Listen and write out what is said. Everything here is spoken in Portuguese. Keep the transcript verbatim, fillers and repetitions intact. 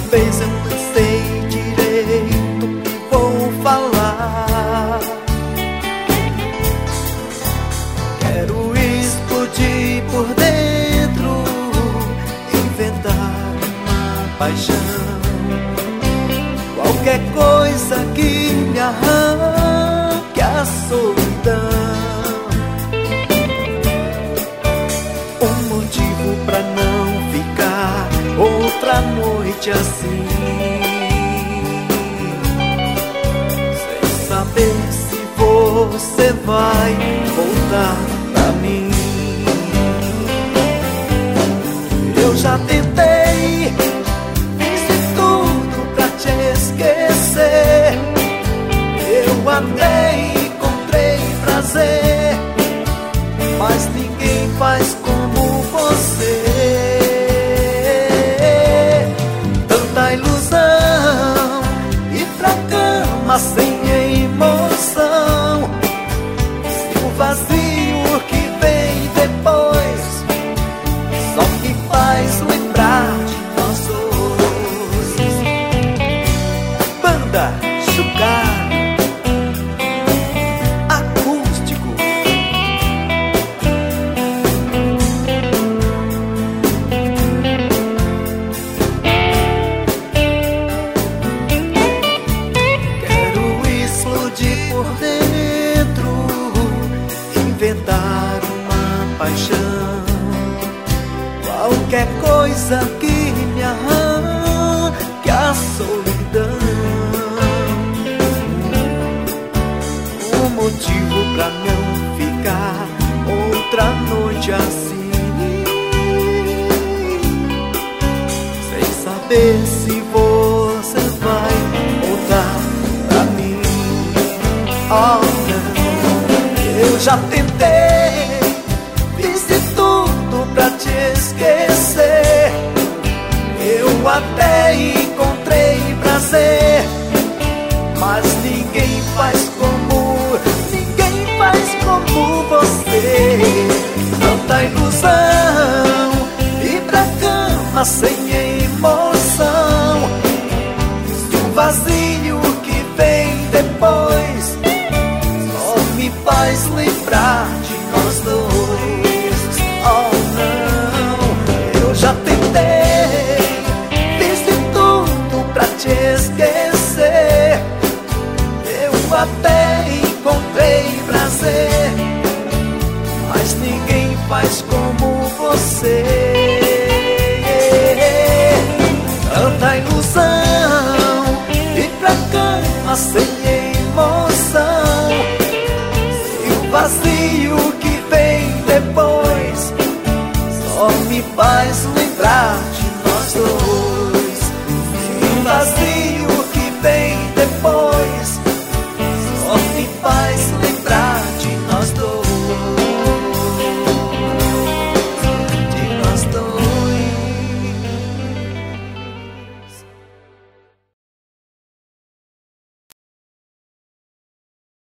vez eu não sei direito o que vou falar. Quero explodir por dentro, inventar uma paixão, qualquer coisa que me arranque a solidão. Um motivo pra não ficar outra noite assim, sem saber se você vai voltar pra mim. Eu já tentei, fiz de tudo pra te esquecer. Eu até encontrei prazer, mas ninguém faz como você. Tanta ilusão, ir pra cama sem emoção. Se o vazio que vem depois só me faz lembrar de nós dois. Banda Chocalho Acústico. Quero explodir por dentro, inventar uma paixão, qualquer coisa que me arranque a solidão. Um motivo pra não ficar outra noite assim, sem saber se você vai voltar pra mim. Oh não, eu já tentei, fiz de tudo pra te esquecer. Eu até encontrei prazer, mas ninguém faz como, ninguém faz como você. Tanta ilusão, ir pra cama sem emoção. Se o vazio que vem depois só me faz lembrar de nós dois. Oh não, eu já tentei, fiz de tudo pra te esquecer. Eu até encontrei prazer, mas ninguém faz como você. Tanta ilusão, ir pra cama sem